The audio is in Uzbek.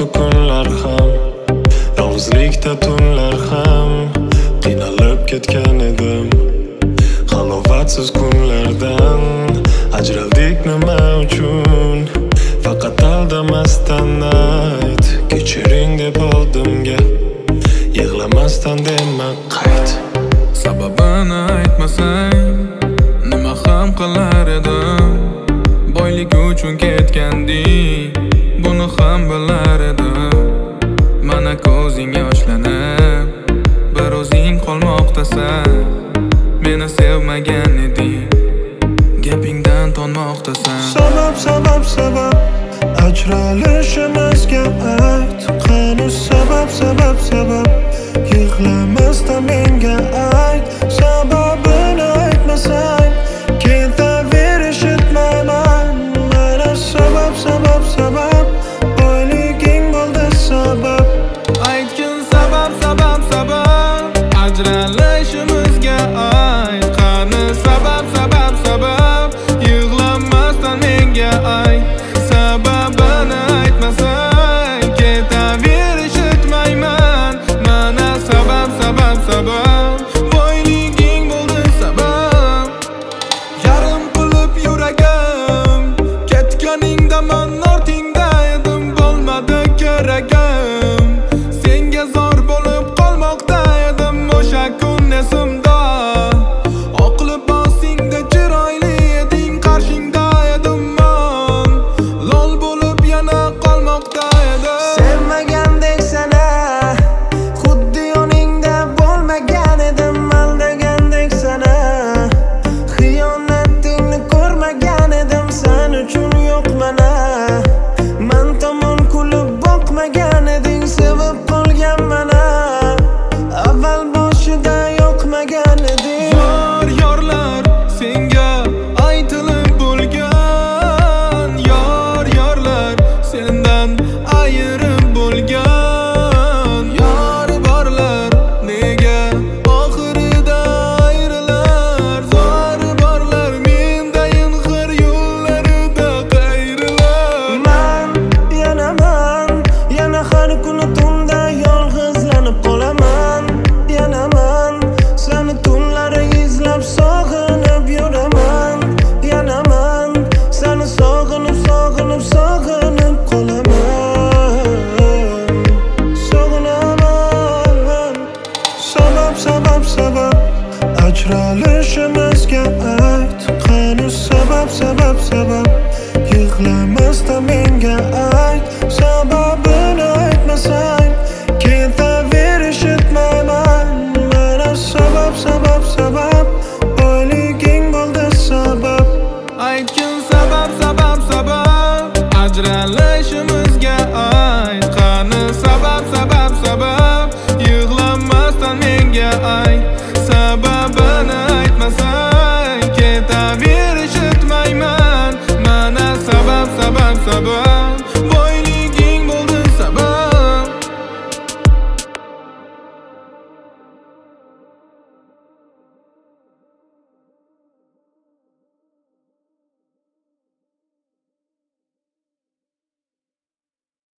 Qolmoqda kunlar ham, yolg'izlikda tunlar ham. Qiynalib ketgan edim halovatsiz kunlardan. Ajraldik nima uchun? Faqat aldamasdan ayt. Kechiring deb oldimga, yig'lamasdan dema qayt. Sababini aytmasang nima ham qilar edim? Boylik uchun ketganding, buni ham bilar edim. Mana ko'zing yoshlanib, bir o'zing qolmoqdasan. Meni sevmagan eding, gapingdan tonmoqdasan. Sabab ajralishimizga ayt. Qani sabab yig'lamasdan menga ayt. Sababini aytmasang ketaverishitmayman. Mana sabab boyliging bo'ldi sabab. Aytgin sabab ajralishimizga ayt. Qani sabab yig'lamasdan menga ayt. Sababini aytmasang ketaverishitmayman. Mana sabab boyliging bo'ldi sabab. Yarim qilib yuragim, ketganingdaman ortingda edim. Bo'lmadi keragim, senga zor bo'lib qolmoqda edim. O'sha kun esimda, oq libosingda chiroyli eding. Qarshingda edim men, lol bo'lib yana qolmoqda edim. Sevmagandek sana, xuddi yoningda bo'lmagan edim. Aldagandek sana, xiyonatingni ko'rmagan edim. Sen uchun yo'qman, men tomon kulib boqmagan eding. Sevib qolgan mana, avval boshida yo'qmagan eding. Yorlar senga aytilib bo'lgan. Yorlar sendan ayirib bo'lgan. Yor borlar nega oxirida ayrilar. Zor borlar mendayin xir yo'llarida qayrilar. Man yana har kuni tunda yolg'izlanib qolaman. Yanaman seni tunlari izlab sog'inib yuraman. Yanaman seni sog'inib qolaman. Sog'inaman. Sabab ajralishimizga ayt. Qani sabab yig'lamasdan menga ayt. Sababini aytmasang